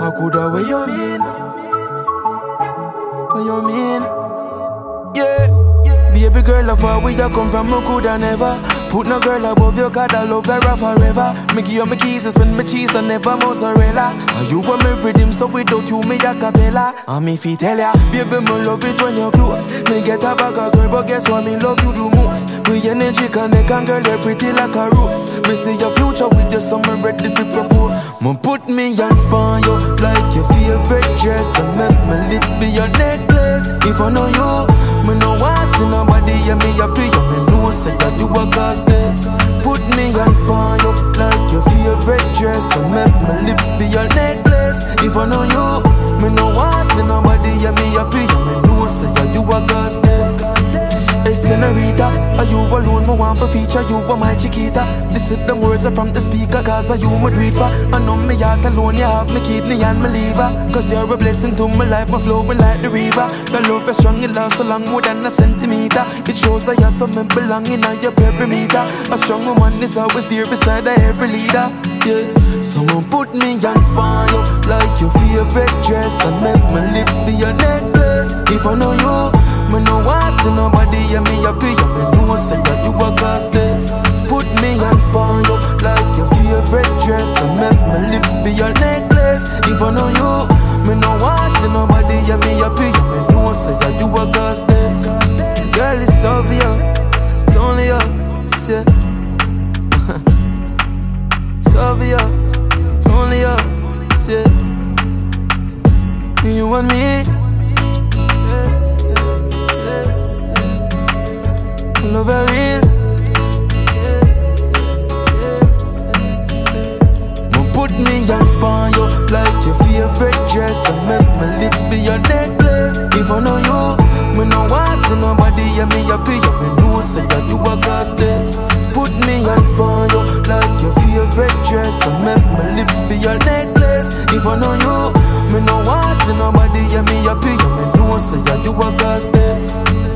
I coulda, what you mean? What you mean? Yeah. Baby girl, of where you come from, I coulda never put no girl above you, cause I love her forever. Me give you my keys and spend my cheese and never mozzarella. And you want me rhythm, so without you, me a cappella. And me fi tell ya, baby, me love it when you're close. Me get a bag of girl, but guess what, me love you the most. We energy connect and girl, you're pretty like a rose. Me see your future with you, so me ready to propose. Me put me hands on you, like your favorite dress. And make my lips be your necklace. If I know you, me no want see nobody, yeah, me happy, yeah, me know say that you a cause this. Put me hands on you, like your favorite dress. And make my lips be your necklace. If I know you, me no want see nobody, yeah, me happy, yeah, me know say that you a cause this. Hey senorita, are you alone, me want for feature, you are my chiquita. This is the words from the speaker, cause are you my do it for. I know me heart alone, you have me kidney and me liver. Cause you're a blessing to my life, my flow will like the river. The love is strong, it lasts so long, more than a centimeter. It shows that you're something belonging on your perimeter. A strong woman is always there beside every leader. Yeah, someone put me hands on you, like your favorite dress. And make my lips be your necklace. If I know you, me no want see nobody, yeah, me happy, yeah, me know say that you a cause this. Put me hands on you, like your favorite dress. And make my lips be your necklace. If I know you, me no want see nobody, yeah, me happy, yeah, me know say that you a cause this. Girl, it's obvious, it's only us, yeah. It's obvious, it's only us, yeah. You and me, love it real. Put me hands on you, like your favorite dress. And make my lips be your necklace. If I know you, me no want see nobody, yeah, me happy, yeah, me know say that you a cause this. Put me hands on you, like your favorite dress. And make my lips be your necklace. If I know you, me no want see nobody, yeah, me happy, yeah, me know say that you a cause this.